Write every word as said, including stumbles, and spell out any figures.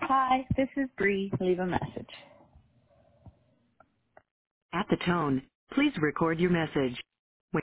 Hi, this is Bree. Leave a message. At the tone, please record your message.